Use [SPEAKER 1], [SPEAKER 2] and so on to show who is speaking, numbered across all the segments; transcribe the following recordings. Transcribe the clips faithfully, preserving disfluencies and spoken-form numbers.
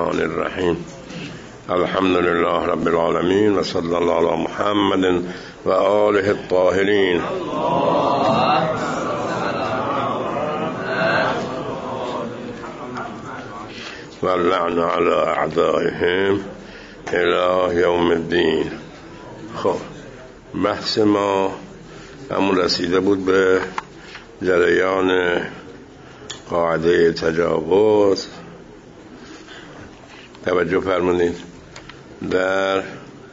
[SPEAKER 1] الرحمن الرحیم. الحمد لله رب العالمین و صلی الله علی محمد و آله الطاهرین. و اللعن علی اعدائهم الی یوم الدین. خب بحث ما همون رسیده بود به جریان قاعده تجاوز. توجه فرمونید در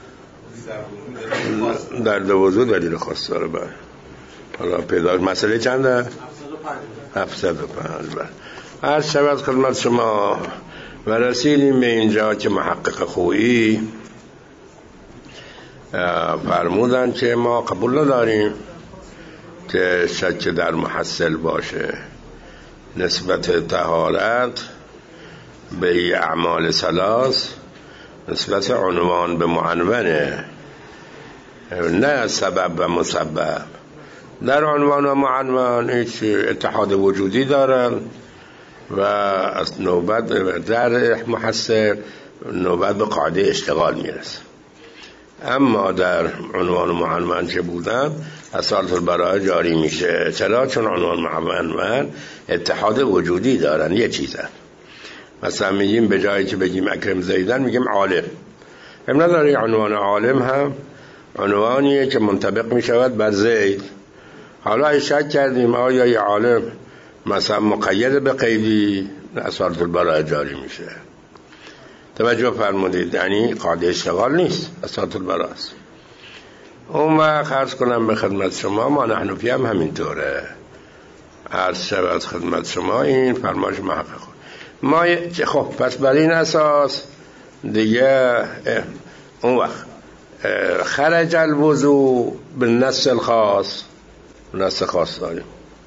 [SPEAKER 1] در دو وضوع دلیل خاص داره. بر حالا پیدا مسئله چنده؟ هفتصد و پنج. بر عرض شود خدمت شما و رسیدیم به اینجا که محقق خویی فرمودن که ما قبول نداریم که شک در محصل باشه. نسبت طهارت به اعمال ثلاث نسبت عنوان به معنونه، نه سبب و مسبب. در عنوان و معنون هیچ اتحاد وجودی دارن و از نوبت در محصل نوبت به قاعده اشتغال میرسه. اما در عنوان و معنون که بودن اصالت البراءه جاری میشه. چرا؟ چون عنوان معنون اتحاد وجودی دارن. یه چیزن، مثلا میگیم به جایی که بگیم اکرم زیدن میگیم عالم. هم نداره عنوان عالم هم عنوانیه که منطبق میشود بر زید. حالا شک کردیم آیا یه عالم مثلا مقید به قیدی، اصالت البراءه جاری میشه. توجه فرمودید، یعنی قاعده اشتغال نیست، اصالت البراءه است. اون وقت عرض کنم به خدمت شما ما نحنفی هم همینطوره. عرض شود خدمت شما این فرمایش محقق ما. خب پس بر این اساس دیگه اون وقت خرج الوضوء بالنص الخاص، نص خاص داریم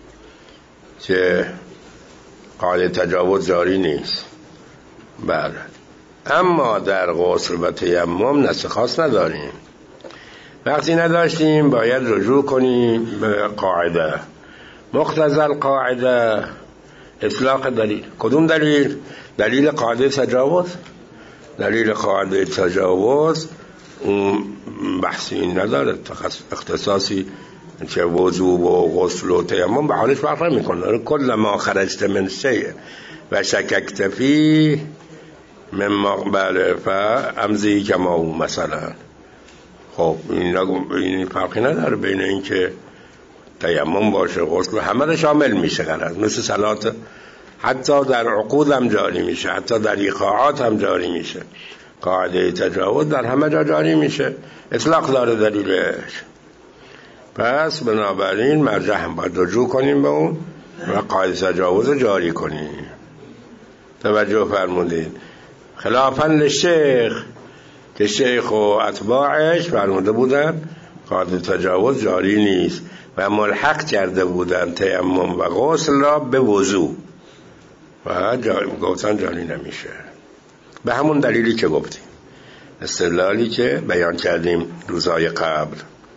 [SPEAKER 1] که قاعده تجاوز جاری نیست. بله، اما در غسل و تیمم نص خاص نداریم. وقتی نداشتیم باید رجوع کنیم به قاعده. مقتضی القاعده اطلاق دلیل. کدوم دلیل؟ دلیل قاعده تجاوز. دلیل قاعده تجاوز اون بحثی این نداره، اختصاصی که وضوء و غسل و تیمم به حالش فرق نمیکنه. کل ما خرجت من شیء و شککت فیه من مقبل فامضی کما هو مثلا. خب این این فرقی نداره بین این که تیمم باشه غسل همه رو شامل میشه. غرض مثل صلات حتی در عقود هم جاری میشه، حتی در ایقاعات هم جاری میشه. قاعده تجاوز در همه جا جاری میشه، اطلاق داره دلیلش. پس بنابراین مرجع هم باید رجوع کنیم به اون و قاعده تجاوز جاری کنیم. توجه فرمودید. خلافاً لشیخ که شیخ و اتباعش فرموده بودن قاعده تجاوز جاری نیست و ملحق کرده بودن تیمم و غسل را به وضوء و گفتن جاری نمیشه. به همون دلیلی که گفتیم، استدلالی که بیان کردیم روزهای قبل.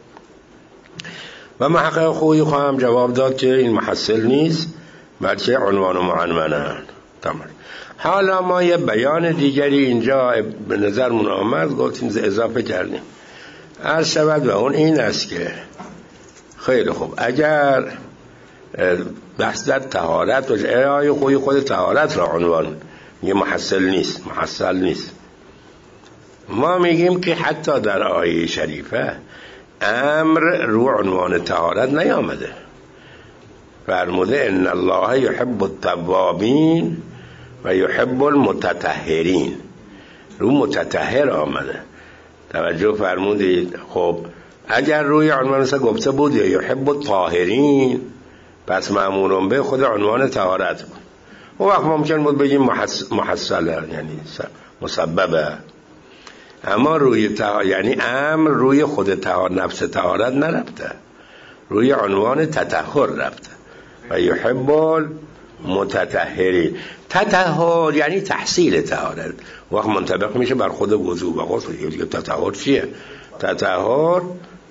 [SPEAKER 1] و محقق خویی خواهم جواب داد که این محصل نیست بلکه عنوان و معنونن. تمام. حالا ما یه بیان دیگری اینجا به نظرمون آمد گفتیم اضافه کردیم. عرض شود و اون این است که خیلی خوب، اگر بحث در طهارت باشه، آیه خوی خود طهارت را عنوان یه محصل نیست، محصل نیست. ما میگیم که حتی در آیه شریفه امر رو عنوان طهارت نیامده. فرموده ان الله یحب التوابین و یحب المتطهرین، رو متطهر آمده. توجه فرمودید. خب اگر روی عنوان مثلا گفته بود یا یحب الطاهرین، پس مأمورون به خود عنوان طهارت بود. اون وقت ممکن بود بگیم محس... محصله، یعنی مسببه. اما روی طهارت یعنی امر روی خود طهارت، نفس طهارت نرفته، روی عنوان تطهر رفته. و یحب المتطهرین، تطهر یعنی تحصیل طهارت. وقت منطبق میشه بر خود وضوء و غسل. تطهر چیه؟ تطهر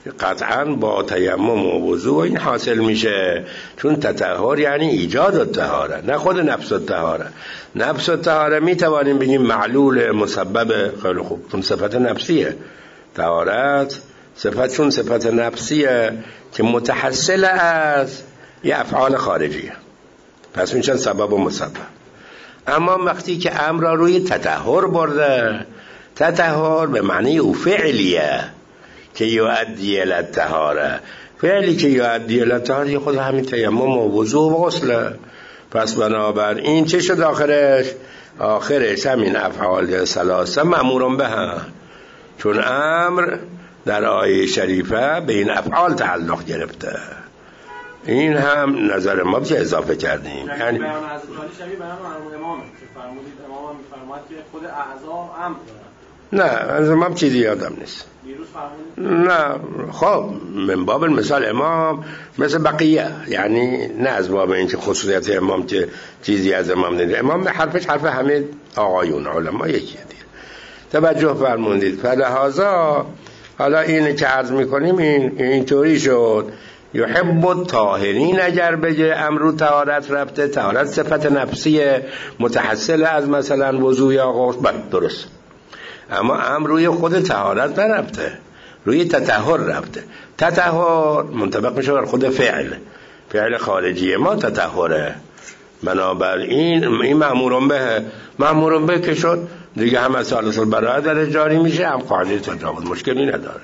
[SPEAKER 1] قطعا با تیمم و وضو این حاصل میشه، چون تطهر یعنی ایجاد الطهاره، نه خود نفس الطهاره. نفس الطهاره میتوانیم بگیم معلول مسبب، خیلی خوب، چون صفت نفسیه. طهارت صفت چون صفت نفسیه که متحصل از یه افعال خارجیه، پس میشن سبب و مسبب. اما وقتی که امر را روی تطهر برده، تطهر به معنی او فعلیه که یؤدی الی الطهاره، فعلی که یؤدی الی الطهاره خود همین تیمم و وضو و غسل. پس بنابراین چه شد آخرش؟ آخرش همین افعال ثلاثه مأمور به هم، چون امر در آیه شریفه به این افعال تعلق گرفته. این هم نظر ما که اضافه کردیم.
[SPEAKER 2] یعنی بیان از خالی شبیه بیان امام که فرمودید، امام می‌فرماد که خود اعضا امر دارن.
[SPEAKER 1] نه از امام چیزی یادم نیست.
[SPEAKER 2] دیروز فرمودید؟
[SPEAKER 1] نه خب من باب المثال امام مثل بقیه، یعنی نه از باب این که خصوصیت امام که چیزی از امام نیست. امام حرفش حرف همه آقایون علما یکیه دیگه. توجه فرمودید. فلهذا حالا این که عرض میکنیم این اینطوری شد. یحب الطاهرین اگر بگه امر طهارت رفته، طهارت صفت نفسیه متحصل از مثلا وضو یا غسل، بله درست. اما امر روی خود طهارت نرفته، روی تطهر رفته. تطهر منطبق میشه بر خود فعل، فعل خارجی ما تطهره. بنابراین این مأمور به، مأمور به که شد دیگه هم از ثالث البراءه در جاری میشه، هم قاعده تجاوز مشکلی نداره.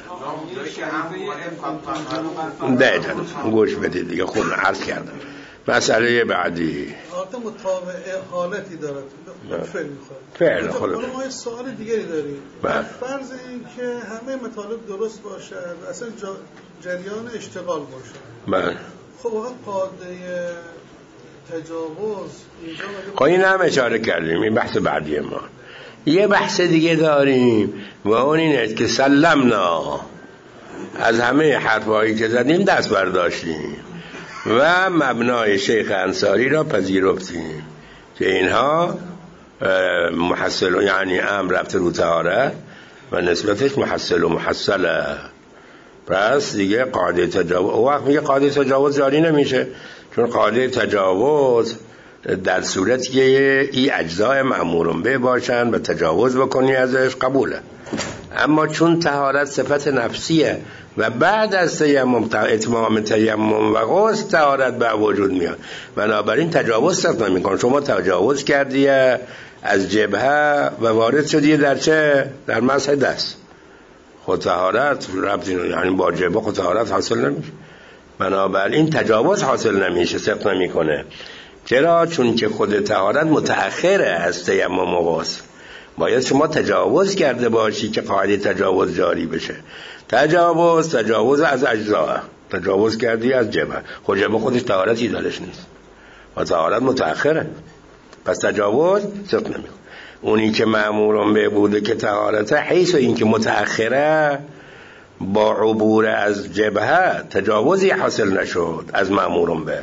[SPEAKER 1] ده جان گوش بدید دیگه، خود عرض کردم. مسئله بعدی
[SPEAKER 3] آرت مطابع حالتی دارد، فعل میخواد.
[SPEAKER 1] فعل خود.
[SPEAKER 3] حالا ما یه سوال دیگری داریم.
[SPEAKER 1] بله.
[SPEAKER 3] فرض این که همه مطالب درست باشه، اصلا جریان اشتغال باشه.
[SPEAKER 1] بله.
[SPEAKER 3] خب واقعا قاعده تجاوز اینجا
[SPEAKER 1] خب این هم اشاره کردیم، این بحث بعدی ما. یه بحث دیگه داریم و اون اینه که سلمنا، از همه حرفایی که زدیم دست برداشتیم و مبنای شیخ انصاری را پذیرفتیم که اینها محصل، یعنی امر رفته رو طهارت و نسبتش محصل و محصله. پس دیگه قاعده تجاوز، او وقت میگه قاعده تجاوز جاری نمیشه، چون قاعده تجاوز در صورتی که این اجزای مأمورون به باشن و تجاوز بکنی ازش قبوله. اما چون طهارت صفت نفسیه و بعد از تیمم اتمام تیمم و غسل طهارت به وجود میاد، بنابراین تجاوز صرف نمی‌کنه. شما تجاوز کردی از جبهه و وارد شدی در چه؟ در مسح دست. خود طهارت ربطی یعنی با جبهه خود طهارت حاصل نمیشه، بنابراین تجاوز حاصل نمیشه، صرف نمیکنه. چرا؟ چون که خود طهارت متأخره از تیمم و غسل. باید شما تجاوز کرده باشی که قاعده تجاوز جاری بشه. تجاوز تجاوز از اجزا، تجاوز کردی از جبهه، خود جبهه خودش طهارتی دارش نیست و طهارت متأخره، پس تجاوز صرف نمیکنه. اونی که مأمورم به بوده که طهارت حیث و این که متأخره با عبور از جبهه تجاوزی حاصل نشد از مأمورم به.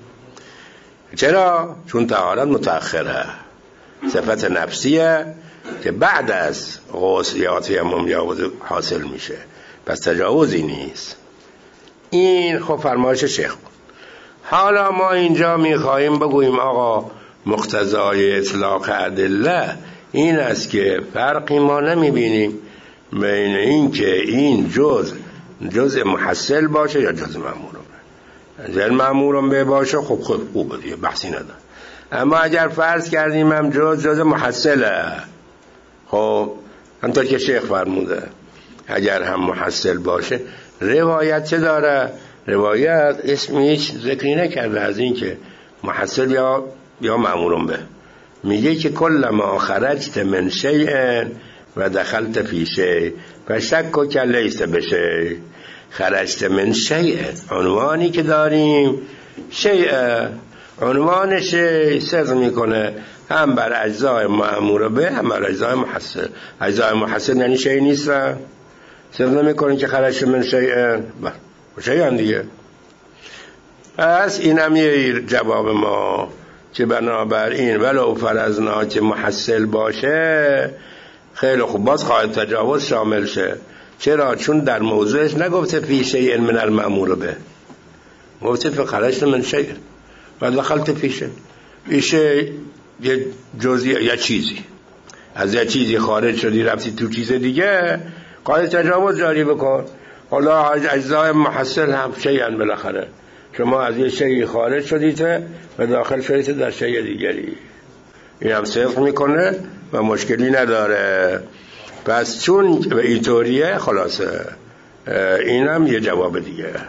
[SPEAKER 1] چرا؟ چون طهارت متأخره، صفت نفسیه که بعد از غسل یا تیمم یا وضو حاصل میشه، پس تجاوزی نیست. این خب فرمایش شیخ بود. حالا ما اینجا میخواییم بگوییم آقا مقتضای اطلاق ادله این است که فرقی ما نمیبینیم بین این که این جز جز محصل باشه یا جز مأمورم به. جز مأمورم به باشه خب خب خوبه دیگه، بحثی نداره. اما اگر فرض کردیم هم جز جز محصله، خب همطور که شیخ فرموده اگر هم محصل باشه، روایت چه داره؟ روایت اسم هیچ ذکری نکرده از این که محصل یا یا مأمورم به. میگه که کل ما خرجت من شیء و دخلت فی شیء فشک که لیس بشه. خرجت من شیء عنوانی که داریم، شیء عنوانش صدق میکنه هم بر اجزای مأمور به هم بر اجزای محصل. اجزای محصل یعنی شیء نیستن، صدق نمیکنه که خرجت من شیء شیء هم دیگه. پس اینم یه جواب ما که بنابراین ولو فرضنا که محصل باشه خیلی خوب، باز قاعده تجاوز شامل شه. چرا؟ چون در موضوعش نگفته فی شیء من المأمور به، گفته فخرجت من شیء و دخلت فی شیء. این شیء یه جزئی یا چیزی، از یه چیزی خارج شدی رفتی تو چیز دیگه، قاعده تجاوز جاری بکن. حالا اجزای محصل هم شیئا بالاخره، شما از یه شیء خارج شدید و داخل شدید در شیء دیگری، این هم صدق میکنه و مشکلی نداره. پس چون به اینطوریه خلاصه این هم یه جواب دیگه.
[SPEAKER 4] ان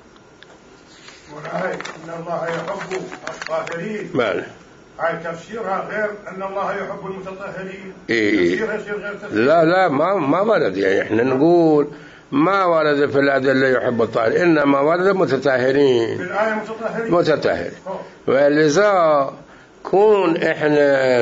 [SPEAKER 4] الله يحب الطاهرين.
[SPEAKER 1] بله.
[SPEAKER 4] هاي تفسيرها غير ان الله يحب المتطهرين.
[SPEAKER 1] إيه.
[SPEAKER 4] تفسيرها يصير غير تفسير.
[SPEAKER 1] لا لا ما ما ورد، يعني احنا نقول ما ورد في الأدلة يحب الطاهرين، إنما ورد متطهرين.
[SPEAKER 4] في الآية متطهرين.
[SPEAKER 1] متطهر. ولذا كون احنا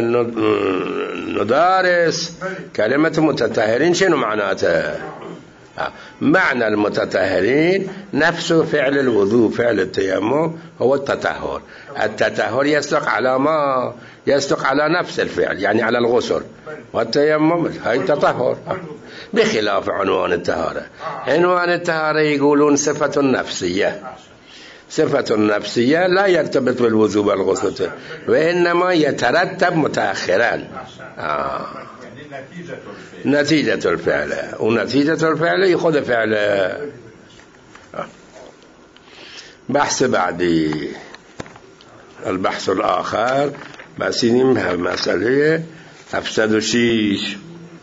[SPEAKER 1] ندارس كلمة متطهرين شنو معناتها؟ معنى المتطهرين نفس فعل الوضوء، فعل التيمم هو التطهر. التطهر يصدق على ما يصدق على نفس الفعل، يعني على الغسل، والتيمم هاي التطهر، بخلاف عنوان الطهارة. عنوان الطهارة يقولون صفة نفسية، صفة نفسية لا يرتبط بالوضوء والغسل، وإنما يترتب متأخرا. آه. نتيجة الفعل، ونتيجة الفعل يخذ فعل. بحث بعدي، البحث الآخر مسئلیم مسئله هفتصد و شش.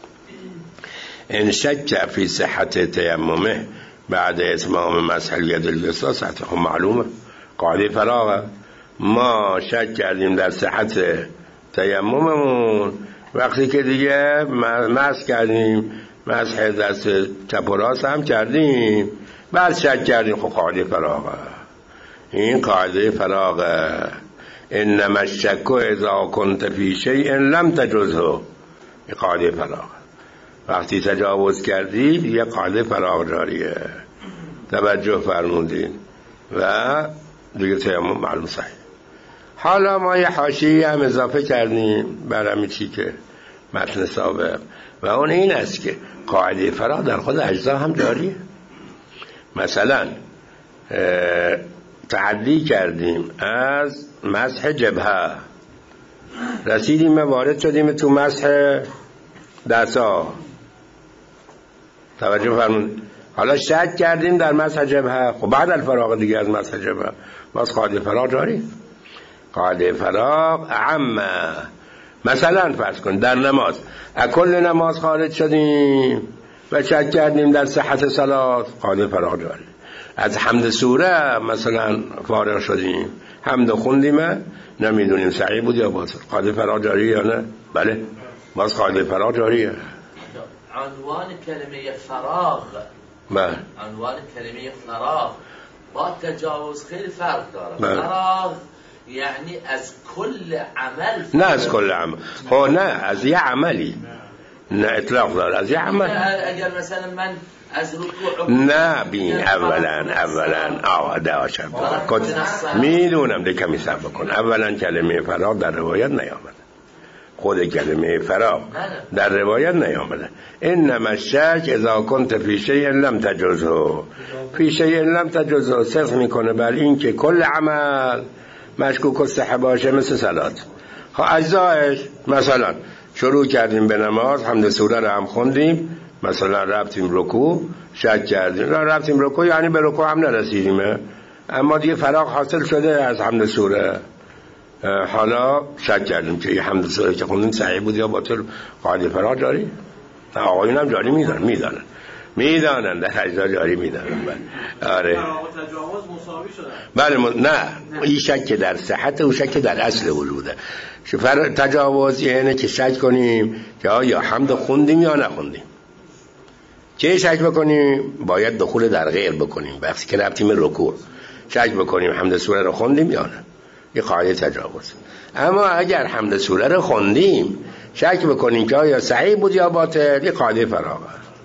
[SPEAKER 1] إن شك في صحة تيممه بعد إتمام مسح اليد اليسرى صحته معلومة، قاعده فراغه. ما شک کردیم در صحت تیمممون وقتی که دیگه مسح کردیم، مسح دست چپ و راست هم کردیم، بعد شک کردیم، خب قاعده فراغه. این قاعده فراغه. انما الشک اذا كنت في شيء لم تجزه، این قاعده فراغه. وقتی تجاوز کردی یه قاعده فراغ جاریه، توجه فرمودین و دیگه تیمم معلوم صحیح. حالا ما یه حاشیه‌ای هم اضافه کردیم برای چی که متن سابق، و اون این است که قاعده فراغ در خود اجزا هم جاریه. مثلا تعدی کردیم از مسح جبهه، رسیدیم وارد شدیم تو مسح دستا، توجه فرمون. حالا شک کردیم در مسح جبهه، خب بعد الفراغ دیگه از مسح جبهه باز قاعده فراغ جاری. قاعده فراغ اعم. مثلا فرض کن در نماز از کل نماز خارج شدیم و شک کردیم در صحت صلات، قاعده فراغ جاری. از حمد سوره مثلا فارغ شدیم، حمد خوندیم نمیدونیم صحیح بود یا باطل، قاعده فراغ جاری یا نه؟ بله باز قاعده فراغ جاریه.
[SPEAKER 5] عنوان کلمه فراغ،
[SPEAKER 1] بله
[SPEAKER 5] عنوان کلمه فراغ با تجاوز خیلی فرق داره.
[SPEAKER 1] بله.
[SPEAKER 5] فراغ یعنی از کل عمل،
[SPEAKER 1] نه از کل عمل، ها نه از یه عملی، نه اطلاق داره از یه عمل.
[SPEAKER 5] اگر مثلا من از رکوع
[SPEAKER 1] نه بین اولا اولا آده آشم میدونم ده کمی سب بکن. اولا کلمه فراغ در روایت نیامده، خود کلمه فراغ در روایت نیامده. انما الشک اذا كنت فی شیء لم تجزه، فی شیء لم تجزه صدق میکنه بر این که کل عمل مشکوک الصحه باشه، مثل صلات. ها اجزایش مثلا شروع کردیم به نماز، حمد سوره رو هم خوندیم، مثلا رفتیم رکوع شک کردیم، رفتیم رکوع یعنی به رکوع هم نرسیدیم، اما دیگه فراغ حاصل شده از حمد سوره، حالا شک کردیم که این حمد سوره که خوندیم صحیح بود یا باطل، قاعده فراغ جاری. آقایون هم جاری میدانن میدانن میدانن در اجزا جاری میدانن. آره
[SPEAKER 2] تجاوز مساوی شده.
[SPEAKER 1] بله م... نه این شک در صحت و شک در اصل وجوده. فر... تجاوز یعنی که شک کنیم که آیا حمد خوندیم یا نخوندیم. چه شک بکنیم؟ باید دخول در غیر بکنیم. وقتی که رفتیم رکوع شک بکنیم حمد سوره رو خوندیم یا نه، این قاعده تجاوز. اما اگر حمد سوره رو خوندیم شک بکنیم که آیا صحیح بود یا باطل، این قاعده فراغه.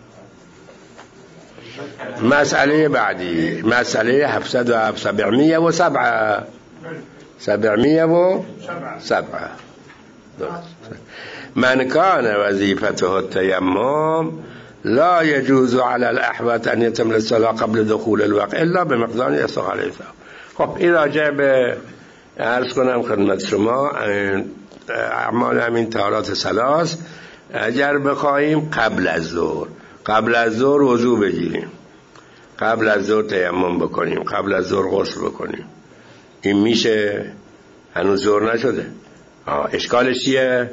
[SPEAKER 1] مسئله بعدی، مسئله هفتصد و هفت، سبعمية و سبعة، سبعمية و سبعة. من كان وظيفته التيمم لا يجوز على الأحوات أن يتم الصلاة قبل دخول الوقت إلا بمقدار يسوق عليه السلام. خب این راجع به عرض کنم خدمت شما اعمال همین طهارات ثلاث اگر بخواهیم قبل از ظهر قبل از ظهر وضو بگیریم، قبل از ظهر تیمم بکنیم، قبل از ظهر غسل بکنیم، این میشه؟ هنوز ظهر نشده. آه اشکالش چیه؟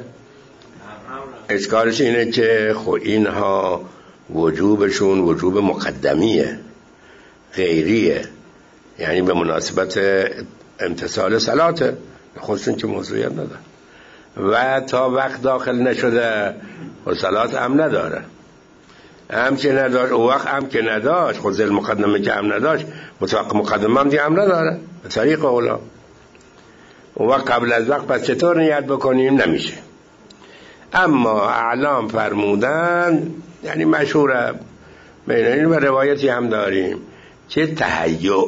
[SPEAKER 1] اشکالش اینه که خب اینها وجوبشون وجوب مقدمیه، غیریه، یعنی به مناسبت امتثال صلاته، خودشون که موضوعیت نداره و تا وقت داخل نشده و صلات هم نداره، هم که نداشت او وقت هم که نداشت خود زل مقدمه که هم نداشت مطلق مقدمه هم دیگه هم نداره به طریق اولا. او وقت قبل از وقت پس چطور نیت بکنیم؟ نمیشه. اما اعلام فرمودن، یعنی مشهوره بینایی و روایتی هم داریم که تهیع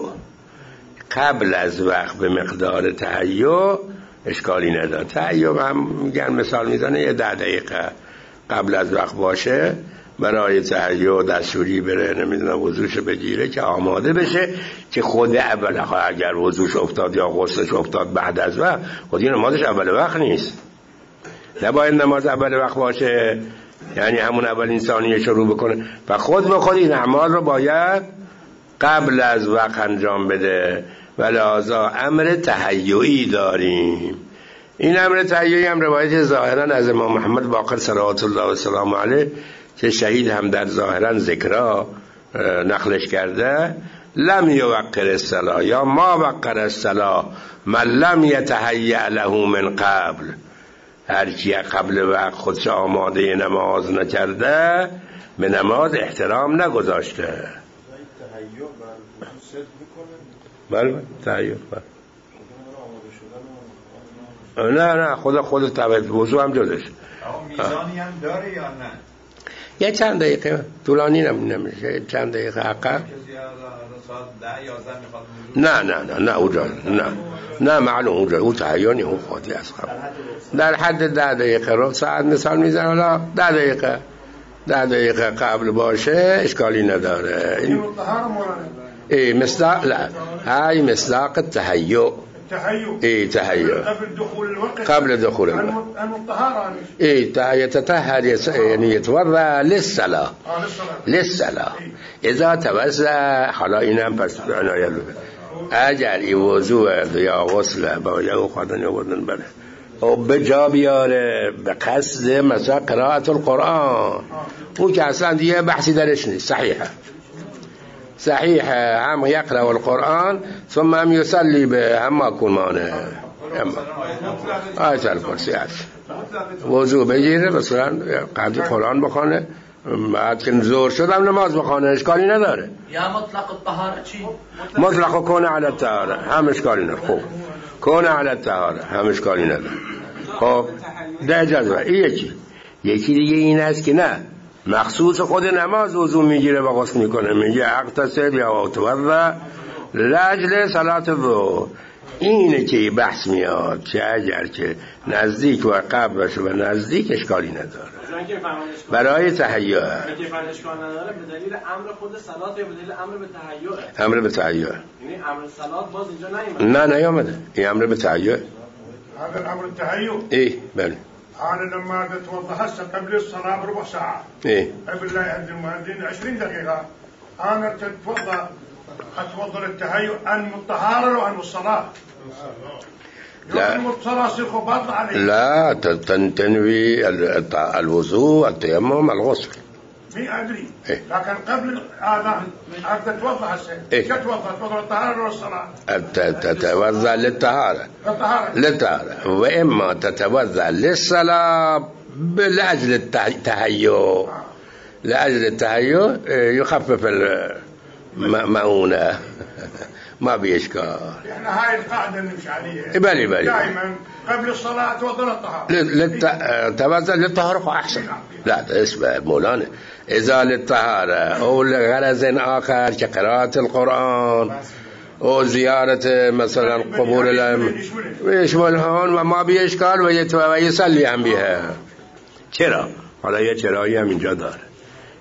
[SPEAKER 1] قبل از وقت به مقدار تهیع اشکالی نداره. تهیع هم میگن مثال میزنه یه ده دقیقه قبل از وقت باشه برای تهیع دستوری بره نمیدونم وضوش بگیره که آماده بشه که خود اول اگر وضوش افتاد یا غسلش افتاد بعد از وقت خود این نمازش اول وقت نیست، نباید نماز اول وقت باشه، یعنی همون اولین ثانیه شروع بکنه و خود به خود این اعمال رو باید قبل از وقت انجام بده و لذا امر تهیعی داریم. این امر تهیعی هم روایت ظاهرا از امام محمد باقر صلوات الله و سلام علیه که شهید هم در ظاهرا ذکرها نقلش کرده، لم یوقر الصلاة یا ما وقر الصلاة من لم یتهیأ له من قبل، هر کی قبل وقت خودش آماده نماز نکرده به نماز احترام نگذاشته. بله تهیع نه نه خدا خود تبعید وضو هم جزش.
[SPEAKER 4] میزانی هم داره یا نه؟
[SPEAKER 1] یه چند دقیقه طولانی نمیشه، چند دقیقه عقب. نه نه نه نه اونجا نه نه معلوم اونجا اون تهیانی اون خودی از قبل در حد ده دقیقه رو ساعت مثال میزن حالا ده دقیقه ده دقیقه قبل باشه اشکالی نداره. این ايه مصداق لا هاي مصداق التهيؤ
[SPEAKER 4] التهيؤ
[SPEAKER 1] ايه تهيؤ
[SPEAKER 4] قبل دخول الوقت
[SPEAKER 1] قبل دخول الوقت
[SPEAKER 4] الطهارة
[SPEAKER 1] ايه يتطهر يعني يتوضا للصلاة للصلاة اذا توضا حالا اینم پس عنایت بده اگر ای وضوء یا غسل با یا خودن یا بدن بله او به جا بیاره به قصد مثلا قرائت القرآن اون که اصلا دیگه بحثی درش نیست، صحیحه صحيح هم يقرأ القرآن ثم هم يصلي به هم أكون مانع آية الكرسي وضوء بگیره مثلا قبل قرآن بخونه بعد که زور شدم نماز بخونه اشکالی نداره.
[SPEAKER 5] یا مطلق الطهاره چی؟
[SPEAKER 1] مطلق کون علی الطهاره هم اشکالی نداره. خوب کون علی الطهاره هم اشکالی نداره. خب ده جزوه این یکی یکی دیگه این است که نه مخصوص خود نماز وضو میگیره و غسل میکنه، میگه اغتسل یا اتوضا لاجل صلات الظهر. اینه که بحث میاد که اگر که نزدیک و قبل باشه و نزدیک اشکالی نداره برای تهیع.
[SPEAKER 2] میگه فرق اشکال نداره به دلیل امر خود صلات یا به دلیل امر به تهیع؟
[SPEAKER 1] امر به تهیع.
[SPEAKER 2] یعنی امر صلات باز اینجا نیومده؟
[SPEAKER 1] نه نیومده، این امر به تهیع.
[SPEAKER 4] هذا الامر التهيؤ
[SPEAKER 1] ايه بله.
[SPEAKER 4] أنا لما أتوضأ هسه قبل الصلاة بربع ساعة
[SPEAKER 1] إيه
[SPEAKER 4] قبل لا يأذن المؤذن عشرين دقيقة أنا أتوضأ أتوضأ للتهيؤ أن الطهارة وأن الصلاة.
[SPEAKER 1] لا لا تنوي الوضوء التيمم الغسل.
[SPEAKER 4] مي أدري إيه؟ لكن قبل الآذان أتوضأ هسه إيه؟ تتوضأ تتوضأ للطهارة والصلاة.
[SPEAKER 1] تتوضأ للطهارة للطهارة وإما تتوضأ للصلاة لأجل التهيؤ لأجل التهيؤ يخفف المؤونة ما بيشكال.
[SPEAKER 4] يعني هاي القاعدة نمشي عليها.
[SPEAKER 1] بلي بلي.
[SPEAKER 4] دائما قبل الصلاة توضأ للطهارة.
[SPEAKER 1] للتوضأ للطهارة أحسن. لا اسمع مولانا إذا للطهارة أو لغرض آخر كقراءة القرآن أو زيارة مثلا قبور الأم يشملهن وما بيشكال ويصلي هم بها. چرا؟ حالا یه چرایی هم اینجا داره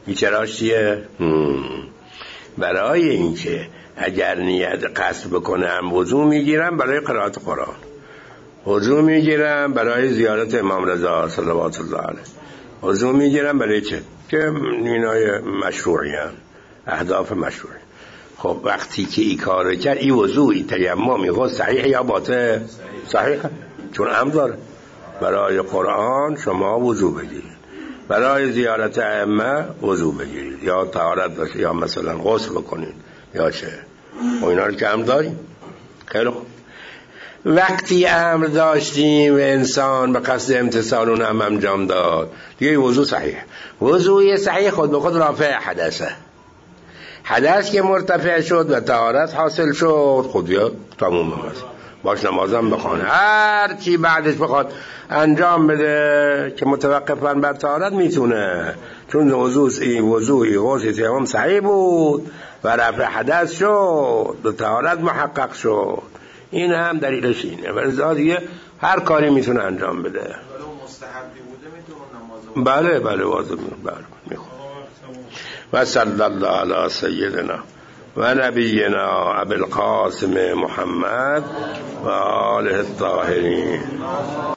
[SPEAKER 1] بیچراش چیه؟ برای اینکه اگر نیت قصد بکنم وضو میگیرم برای قرائت قرآن، وضو میگیرم برای زیارت امام رضا صلوات الله علیه، وضو میگیرم برای چه؟ که اینای مشروعی هم، اهداف مشروعی. خب وقتی که ای کار کرد، ای وضو ای تیمم ای غسل صحیح یا باطل؟ صحیحه، چون امر داره. برای قرآن شما وضو بگیرید، برای زیارت ائمه وضو بگیرید، یا طهارت باشه یا مثلا غسل بکنید یا چه، و اینا رو که امر داریم. خیلی خوب، وقتی امر داشتیم و انسان به قصد امتثال اون هم انجام داد، دیگه وضو صحیح. وضوی صحیح خود به خود رافع حدثه. حدث که مرتفع شد و طهارت حاصل شد، خود یا تموم است، باش نمازم بخونه، هر چی بعدش بخواد انجام بده که متوقفاً بر طهارت میتونه، چون وضوی وضوی غسل تمام صحیح بود و رفع حدث شد و طهارت محقق شد. این هم دلیلش اینه. و دیگه هر کاری میتونه انجام بده.
[SPEAKER 2] مستحبی بوده میتونه نماز
[SPEAKER 1] بله بله واجب بله میخوام. و صلی الله علی سیدنا و نبینا ابی القاسم محمد و آله الطاهرین.